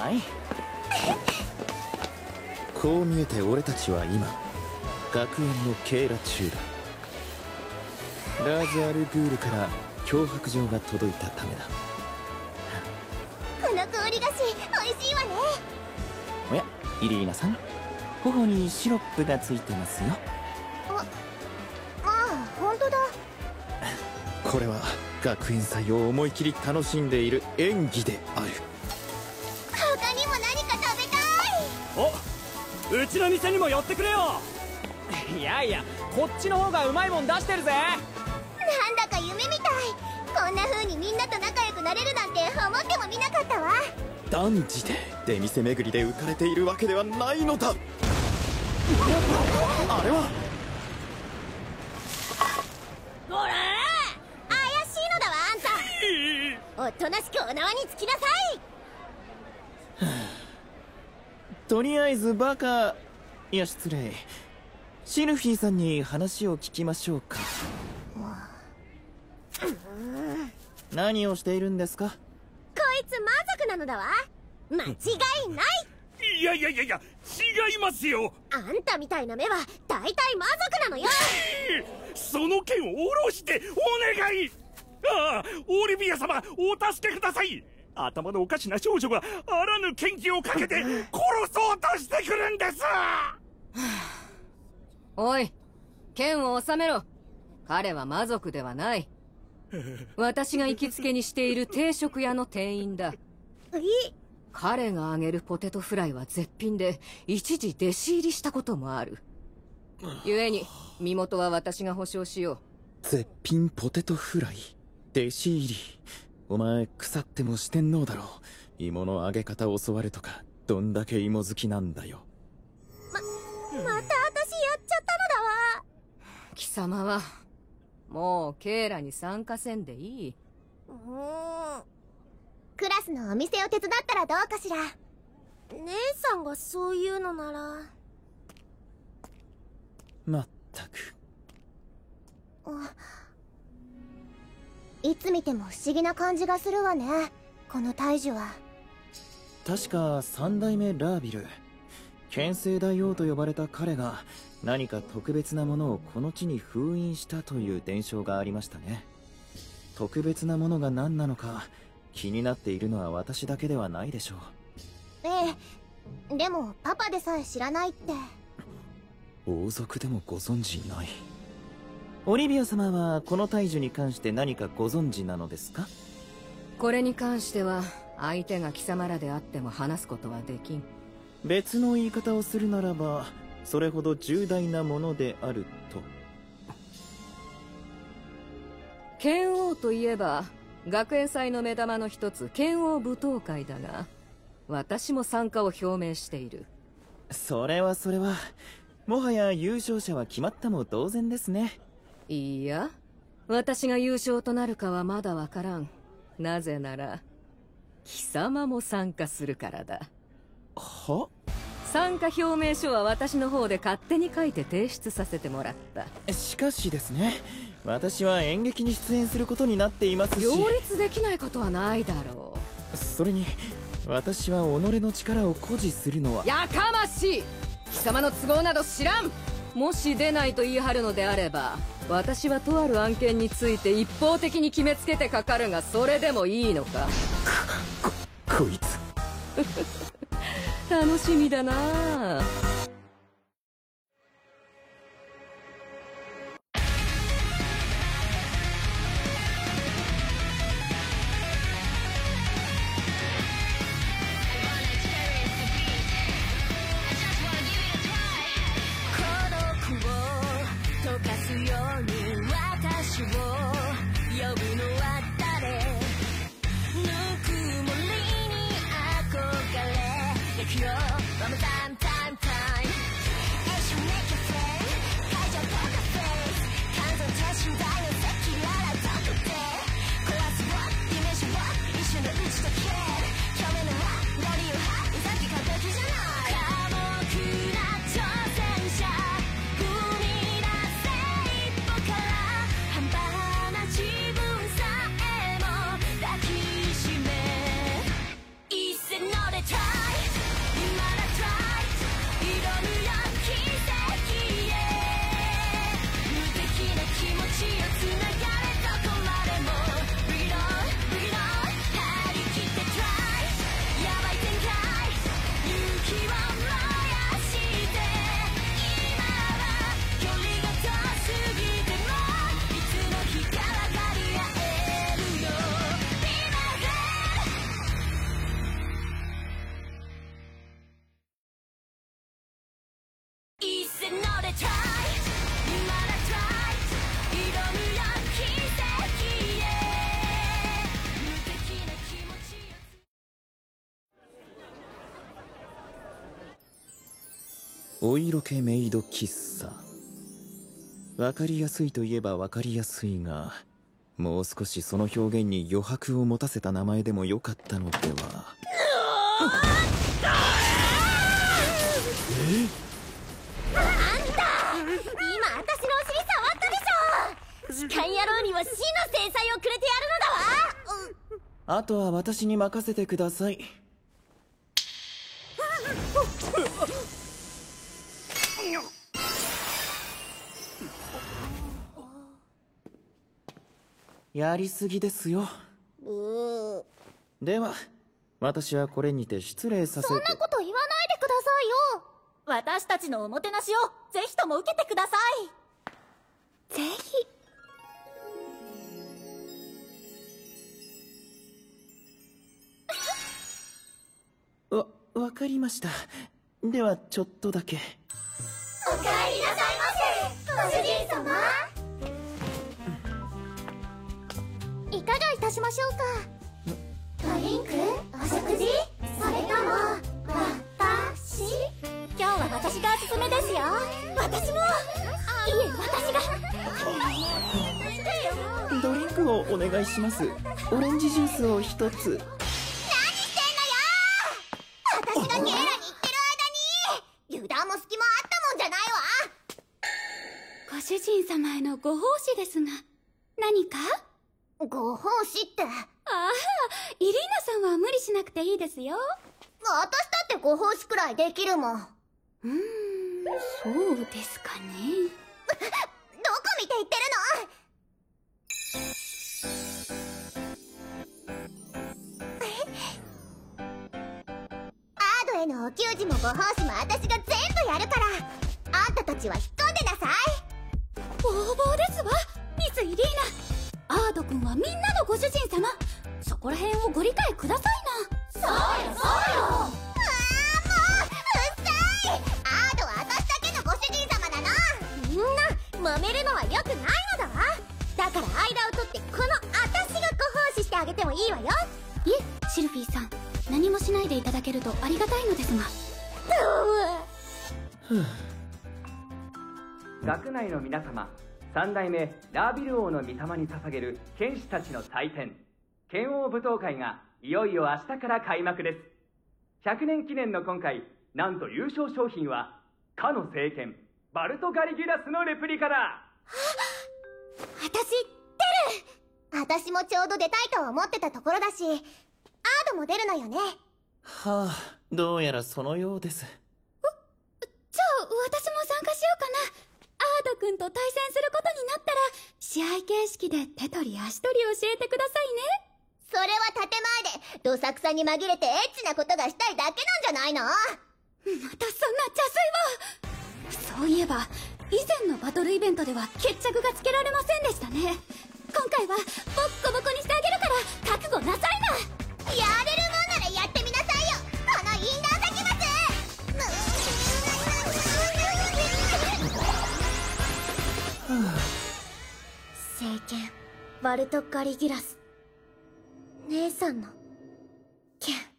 ない。こう見えて俺たちは今学園の警ら中だ。ラージ・アル・グールから脅迫状が届いたためだ。 この氷菓子美味しいわね。 おや、イリーナさん、頬にシロップがついてますよ。 ああ、本当だ。 これは学園祭を思い切り楽しんでいる演技である。 他にも何か食べたい。 お、うちの店にも寄ってくれよ。いやいや、こっちの方がうまいもん出してるぜ。 なんだか夢みたい。こんな風にみんなと仲良くなれるなんて思ってもみなかったわ。 断じて出店巡りで浮かれているわけではないのだ。あれはほら怪しいのだわあんた。おとなしくお縄につきなさい。 とりあえずバカ、いや失礼、シルフィーさんに話を聞きましょうか。何をしているんですか？ こいつ魔族なのだわ。間違いない。 いやいやいやいや、違いますよ。 あんたみたいな目は大体魔族なのよ。 その剣を下ろしてお願い。ああ、オリビア様、お助けください。頭のおかしな少女があらぬ剣気をかけて殺そうとしてくるんです。 おい、剣を収めろ。彼は魔族ではない。私が行きつけにしている定食屋の店員だ。彼があげるポテトフライは絶品で、一時弟子入りしたこともある。故に身元は私が保証しよう。 絶品ポテトフライ、弟子入り。お前腐っても四天王だろ。芋の揚げ方教わるとか、どんだけ芋好きなんだよ。 また私やっちゃったのだわ。 貴様はもうケイラに参加せんでいい。 クラスのお店を手伝ったらどうかしら。姉さんがそういうのなら。 まったく。 いつ見ても不思議な感じがするわね、この大樹は。 確か三代目ラービル、剣聖大王と呼ばれた彼が何か特別なものをこの地に封印したという伝承がありましたね。特別なものが何なのか気になっているのは私だけではないでしょう。 ええ、でもパパでさえ知らないって。 王族でもご存知ない。オリビア様はこの大樹に関して何かご存知なのですか？ これに関しては相手が貴様らであっても話すことはできん。 別の言い方をするならば、それほど重大なものであると。 剣王といえば学園祭の目玉の一つ、剣王舞踏会だが、私も参加を表明している。 それはもはや優勝者は決まったも同然ですね。 いいや、私が優勝となるかはまだわからん。なぜなら貴様も参加するからだ。 は？ 参加表明書は私の方で勝手に書いて提出させてもらった。 しかしですね、私は演劇に出演することになっていますし。 両立できないことはないだろう。それに私は己の力を誇示するのは。 やかましい。貴様の都合など知らん。もし出ないと言い張るのであれば、私はとある案件について一方的に決めつけてかかるが、それでもいいのか？ こいつ楽しみだなあ。 お色気メイド喫茶。わかりやすいといえばわかりやすいが、もう少しその表現に余白を持たせた名前でもよかったのでは。 あんた、今私のお尻触ったでしょ。痴漢野郎には死の制裁をくれてやるのだわ。 あとは私に任せてください。やりすぎですよ。では私はこれにて失礼させて。 そんなこと言わないでくださいよ。私たちのおもてなしをぜひとも受けてください。ぜひ。 わかりました。ではちょっとだけ。 おかえりなさいませ、ご主人様。いかがいたしましょうか。ドリンク、お食事、それとも私。今日は私がおすすめですよ。私も。いえ、私が。 ドリンクをお願いします。オレンジジュースを一つ。 私がゲーラに行ってる間に油断も隙もあったもんじゃないわ。 ご主人様へのご奉仕ですが、何か？ ご奉仕って。 ああ、イリーナさんは無理しなくていいですよ。 私だってご奉仕くらいできるもん。 そうですかね。 どこ見て言ってるの？アードへのお給仕もご奉仕も私が全部やるから、あんたたちは引っ込んでなさい。 ボーボーですわ、ミス・イリーナ。アード君はみんなのご主人様。そこら辺をご理解くださいな。 そうよ、そうよ。もううっさい。アードは私だけのご主人様なの。みんな揉めるのは良くないのだわ。だから間を取ってこの私がご奉仕してあげてもいいわよ。 いえ、シルフィーさん、何もしないでいただけるとありがたいのですが。 学内の皆様、三代目ラービル王の御霊に捧げる剣士たちの祭典、剣王舞踏会がいよいよ明日から開幕です。100年記念の今回、なんと優勝商品はかの聖剣バルト・ガリギュラスのレプリカだ。 私出る。私もちょうど出たいと思ってたところだし、アードも出るのよね。 はあ、どうやらそのようです。 じゃあ私も参加しようかな。アード君と対戦することになったら、試合形式で手取り足取り教えてくださいね。 それは建前でどさくさに紛れてエッチなことがしたいだけなんじゃないの？ またそんな邪推を。そういえば以前のバトルイベントでは決着がつけられませんでしたね。今回はボッコボコにしてあげるから覚悟なさいな。 やれるもんならやってみなさいよ、このインナー先末。聖剣バルト・ガリギュラス、姉さんの剣。 さ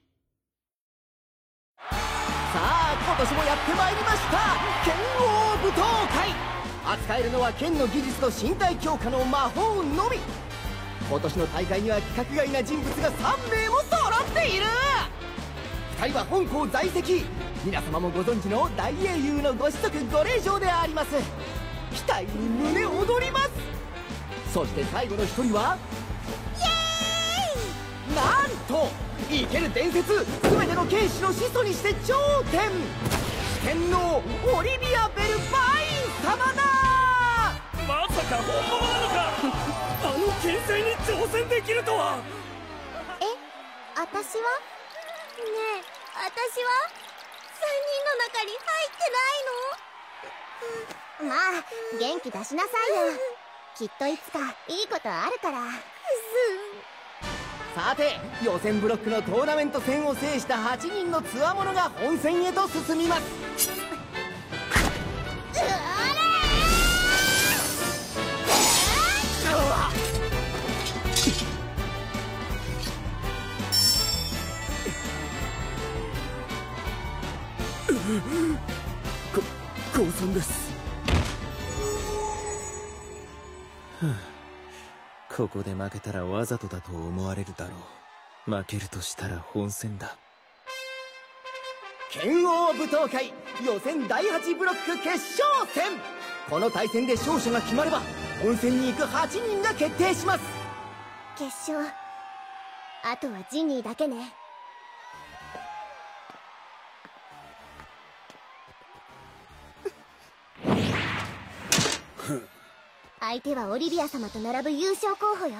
あ今年もやってまいりました、剣王舞踏会。扱えるのは剣の技術と身体強化の魔法のみ。今年の大会には規格外な人物が3名も揃っている。2人は本校在籍、皆様もご存知の大英雄のご子息ご令嬢であります。期待に胸躍ります。そして最後の1人はイエーイ、なんと生ける伝説全ての剣士の始祖にして頂点、四天王オリビア・ベルバイン様だ。 まさか本物なのか。あの剣聖に挑戦できるとは。 私はねえ、私は3人の中に入ってないの？まあ元気出しなさいよ。きっといつかいいことあるから。 さて予選ブロックのトーナメント戦を制した8人の強者が本戦へと進みます。 ここで負けたらわざとだと思われるだろう。負けるとしたら本戦だ。 剣王舞踏会予選第8ブロック決勝戦。この対戦で勝者が決まれば本戦に行く8人が決定します。 決勝、あとはジニーだけね。相手はオリビア様と並ぶ優勝候補よ。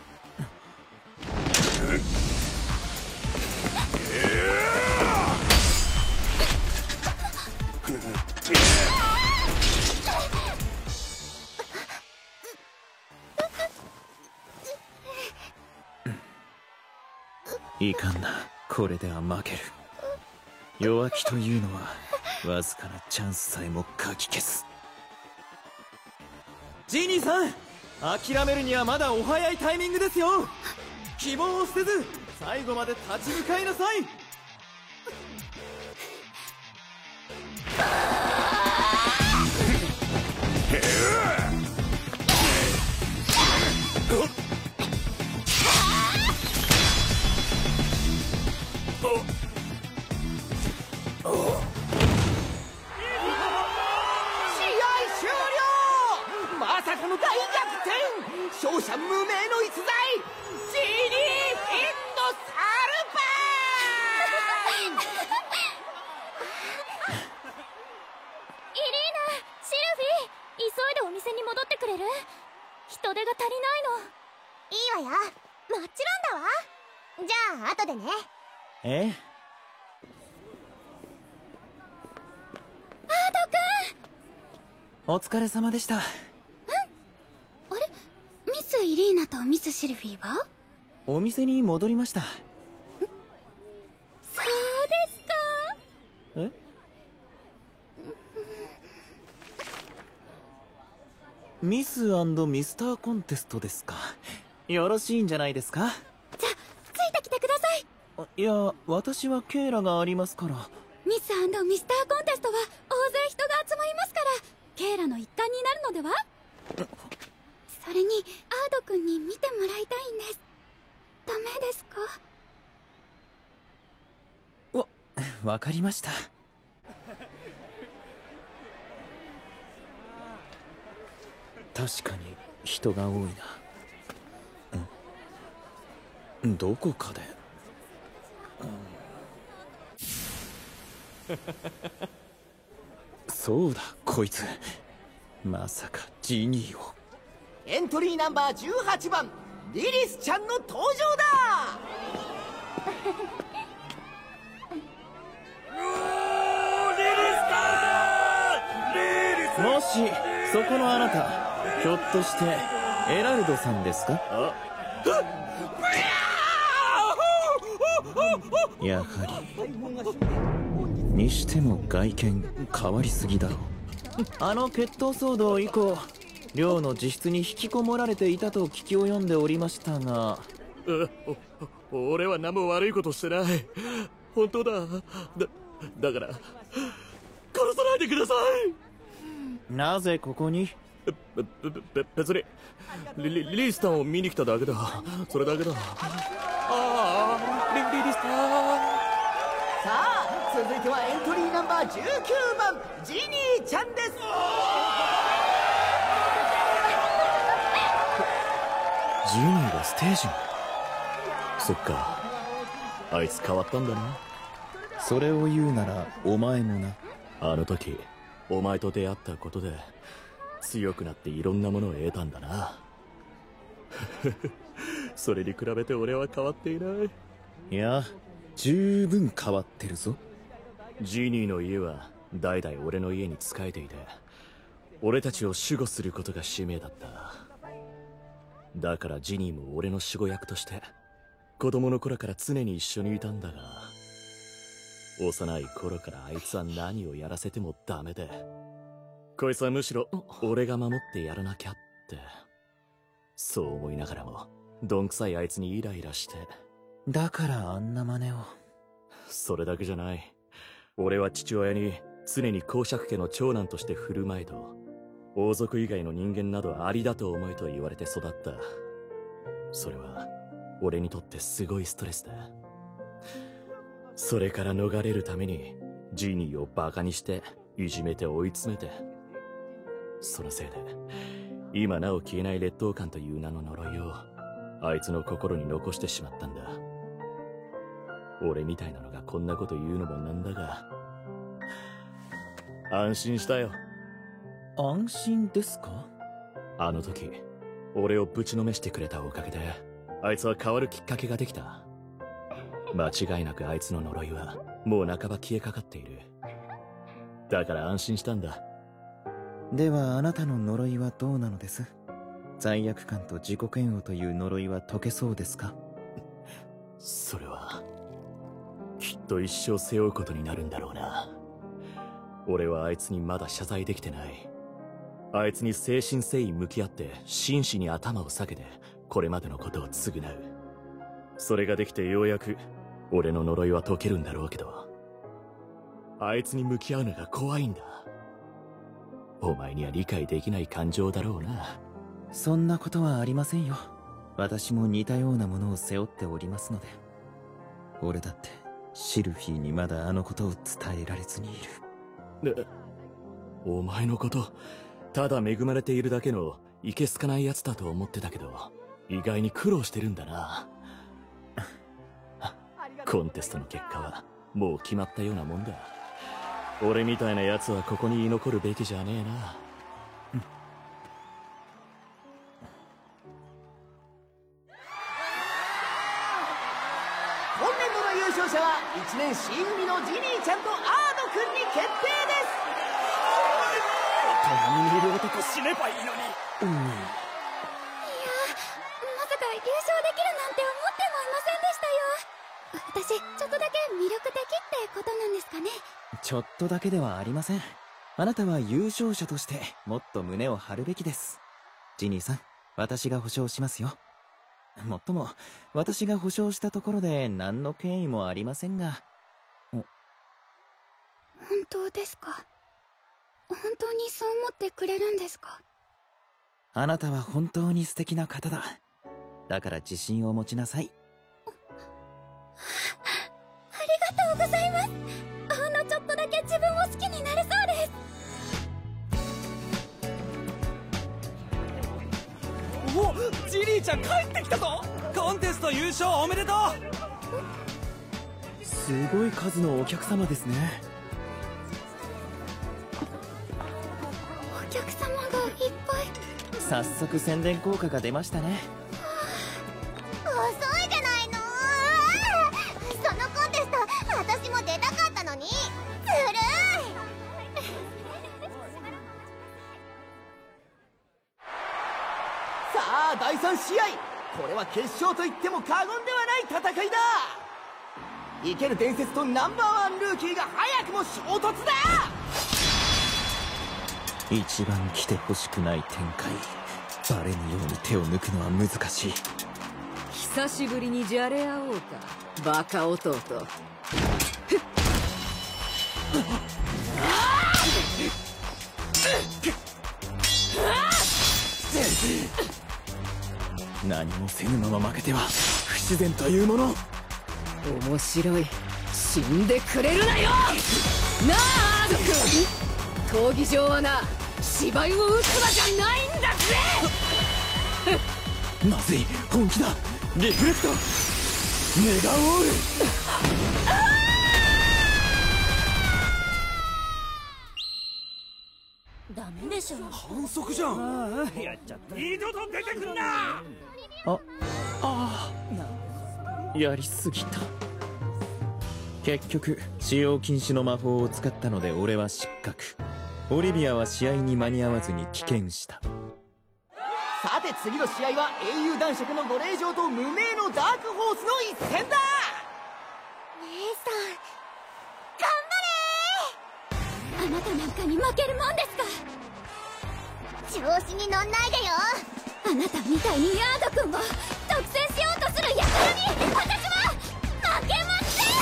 いかんな、これでは負ける。弱気というのはわずかなチャンスさえもかき消す。ジーニーさん、諦めるにはまだお早いタイミングですよ。希望を捨てず最後まで立ち向かいなさい。 勝者無名の逸材、ジーニー・インド・サルバーンイリーナ、シルフィー、急いでお店に戻ってくれる？人手が足りないの。 いいわよ、もちろんだわ。じゃあ後でね。 ええ。 アードくん、 お疲れ様でした。 あれ、ミス・イリーナとミス・シルフィーは？ お店に戻りました。 そうですか。 え？ミス&ミスターコンテストですか。よろしいんじゃないですか。 じゃあついてきてください。 いや、私はケイラがありますから。 ミス&ミスターコンテストは大勢人が集まりますから、ケイラの一環になるのでは？それにアード君に見てもらいたいんです。ダメですか？ わかりました。確かに人が多いな。どこかで、そうだ、こいつまさかジーニーを。 エントリーナンバー18番リリスちゃんの登場だ。 もしそこのあなた、ひょっとしてエラルドさんですか？やはり。にしても外見変わりすぎだろう。あの決闘騒動以降、寮の自室に引きこもられていたと聞き及んでおりましたが。 俺は何も悪いことしてない。本当だ。だから殺さないでください。 なぜここに？ 別にリリスタンを見に来ただけだ。それだけだ。リリスタン。 さあ続いてはエントリーナンバー19番ジニーちゃんです。 ジニーがステージに。 そっか、あいつ変わったんだな。 それを言うならお前もな。 あの時お前と出会ったことで強くなっていろんなものを得たんだな。それに比べて俺は変わっていない。 いや、十分変わってるぞ。 ジニーの家は代々俺の家に仕えていて、俺たちを守護することが使命だった。だからジニーも俺の守護役として子供の頃から常に一緒にいたんだが、幼い頃からあいつは何をやらせてもダメで、こいつはむしろ俺が守ってやらなきゃって、そう思いながらもどんくさいあいつにイライラして。 だからあんな真似を。 それだけじゃない。俺は父親に常に公爵家の長男として振る舞いと、 王族以外の人間などありだと思えと言われて育った。それは俺にとってすごいストレスだ。それから逃れるためにジーニーをバカにしていじめて追い詰めて、そのせいで今なお消えない劣等感という名の呪いをあいつの心に残してしまったんだ。俺みたいなのがこんなこと言うのもなんだが、安心したよ。 安心ですか？ あの時俺をぶちのめしてくれたおかげであいつは変わるきっかけができた。間違いなくあいつの呪いはもう半ば消えかかっている。だから安心したんだ。 ではあなたの呪いはどうなのです？罪悪感と自己嫌悪という呪いは解けそうですか？ それはきっと一生背負うことになるんだろうな。俺はあいつにまだ謝罪できてない。あいつに誠心誠意向き合って真摯に頭を下げてこれまでのことを償う。それができてようやく俺の呪いは解けるんだろうけど、あいつに向き合うのが怖いんだ。お前には理解できない感情だろうな。 そんなことはありませんよ。私も似たようなものを背負っておりますので。俺だってシルフィーにまだあのことを伝えられずにいる。 お前のことただ恵まれているだけのいけすかないやつだと思ってたけど、意外に苦労してるんだな。コンテストの結果はもう決まったようなもんだ。俺みたいなやつはここに居残るべきじゃねえな。 今年度の優勝者は1年 C 組のジニーちゃんとアードくんに決定です。 隣にいる男死ねばいいのに。 いやー、まさか優勝できるなんて思ってもいませんでしたよ。私ちょっとだけ魅力的ってことなんですかね。 ちょっとだけではありません。あなたは優勝者としてもっと胸を張るべきです。ジニーさん、私が保証しますよ。もっとも私が保証したところで何の権威もありませんが。 本当ですか？本当にそう思ってくれるんですか？ あなたは本当に素敵な方だ。だから自信を持ちなさい。 ありがとうございます。ほんのちょっとだけ自分を好きになれそうです。 お、ジニーちゃん帰ってきたぞ。コンテスト優勝おめでとう。 すごい数のお客様ですね。 お客様がいっぱい。 早速宣伝効果が出ましたね。 遅いじゃないの。そのコンテスト私も出たかったのに。ずるい。 さあ第3試合、これは決勝と言っても過言ではない戦いだ。生ける伝説とナンバーワンルーキーが早くも衝突だ。 一番来てほしくない展開。バレぬように手を抜くのは難しい。 久しぶりにじゃれ合おうか、バカ弟。 何もせぬまま負けては不自然というもの。 面白い。死んでくれるなよなあ、アード君。闘技場はな、芝居を打つ場じゃないんだぜ。 まずい、本気だ。リフレクトメガオール。 ダメでしょ。 反則じゃん。 やっちゃった。二度と出てくんな。 やりすぎた。結局使用禁止の魔法を使ったので俺は失格。オリビアは試合に間に合わずに棄権した。 さて次の試合は英雄男爵のご令嬢と無名のダークホースの一戦だ。 姉さん頑張れ。 あなたなんかに負けるもんですか。 調子に乗んないでよ。 あなたみたいにヤード君を独占しようとする輩に私は負けません。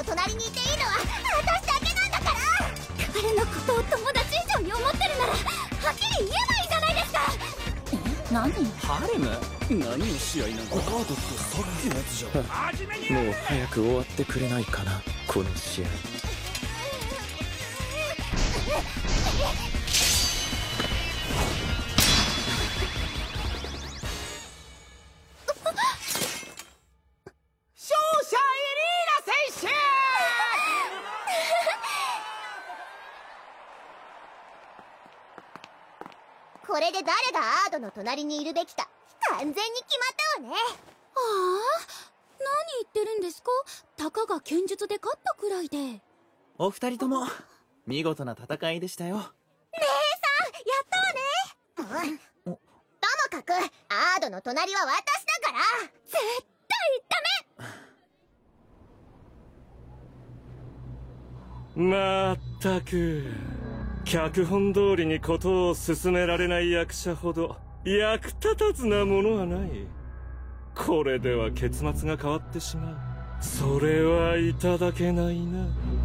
の隣にいていいのは私だけなんだから。 彼のことを友達以上に思ってるならはっきり言えばいいじゃないですか。 何？ ハレム？ 何の試合なの？ガードってさっきのやつじゃん。 始めにもう早く終わってくれないかな、この試合。 勝者イリーナ選手これで誰がアードの隣にいるべきか完全に決まったわね。 ああ、何言ってるんですか。たかが剣術で勝ったくらいで。 お二人とも見事な戦いでしたよ。 姉さんやったわね。ともかくアードの隣は私だから絶対ダメ。 まったく脚本通りに事を進められない役者ほど役立たずなものはない。これでは結末が変わってしまう。それはいただけないな。